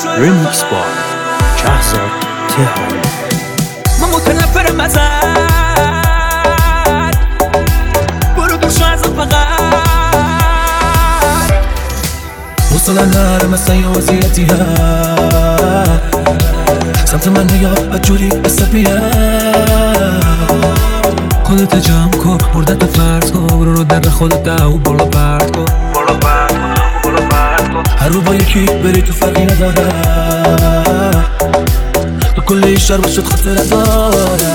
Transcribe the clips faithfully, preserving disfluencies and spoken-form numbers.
ریمیکس با شهزاد تهرانی. من متنفرم ازت، برو دور شو ازم فقط. وصل النار مسای وزیرتی ها سمت من نگاه بجوری بسپیه خودت جمع کن مردت فرض کن برو رو در خودت او بالا پرد کن هر رو با یکی بری تو فرقی نداره تو کل این شهر باشد خاطر داره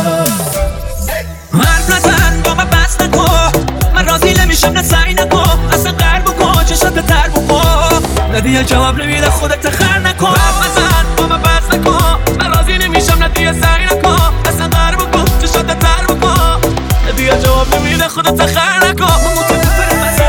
حرف نزن با من بس نکن، من راضی نمیشم نه سعی نکن، اصلا قرار بکن چشات تر بکن ندیه جواب نمیده خودت خر نکن. حرف نزن با من بس نکن، من راضی نمیشم ندیه سعی نکن، اصلا قرار بکن چشات تر بکن ندیه جواب نمیده خودت خر نکن. من متنفرم ازت،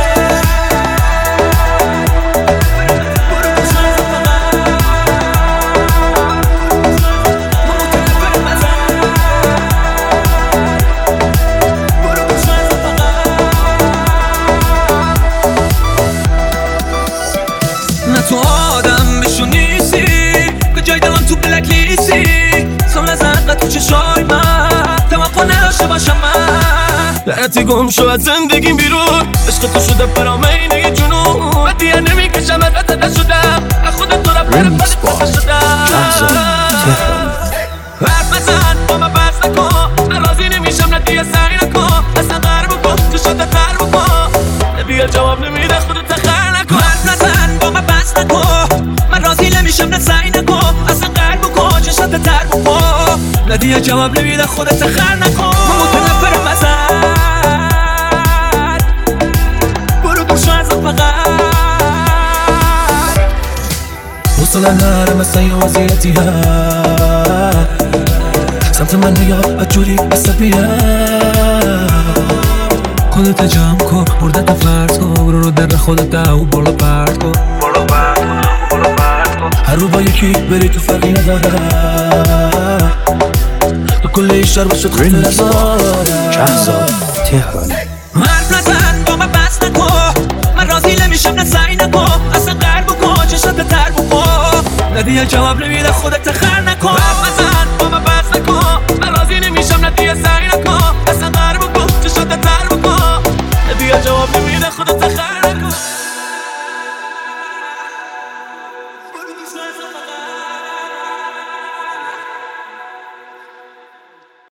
تو آدم بشو نیستی که جای دلم تو بلک لیستی سال نزد تو چشای من توقع نداشته باشم من لعنتی گم شو از زندگیم بیرون عشق تو شده برام اینه یه جنون و دیگه نمیکشم ازت نشدم از خودت تو رفتر ریمیکس با بدی شدم. شهزاد تهرانی. حرف نزن با من بس نکن، من راضی نمیشم ندیه سعی نکن، اصلا قرار بکن چشات تر بکن ندیه جواب نمیده خودت خر نکن. حرف نزن با من بس نکن، من راضی نمیشم نه سعی نکن، اصلا قرار بکن چشات تر بکن ندیه جواب نمیده خودت خر نکن. من متنفرم ازت، برو دور شو ازم فقط. وصل النار مسای وزیرتی ها سمت من نگاه بجوری بسپیه خودت جمع کن مردت فرض کن برو رو در خودت او بالا پرد کن هر رو با یکی بری تو فرقی نداره تو کل این شهر باشد خاطر ریمیکس با داره شهزاد تهرانی. حرف نزن با من بس نکن، من راضی نمیشم نه سعی نکن، اصلا قرار بکن چشات تر بکن ندیه جواب نمیده خودت خر نکن. حرف نزن با من بس نکن، من راضی نمیشم ندیه سعی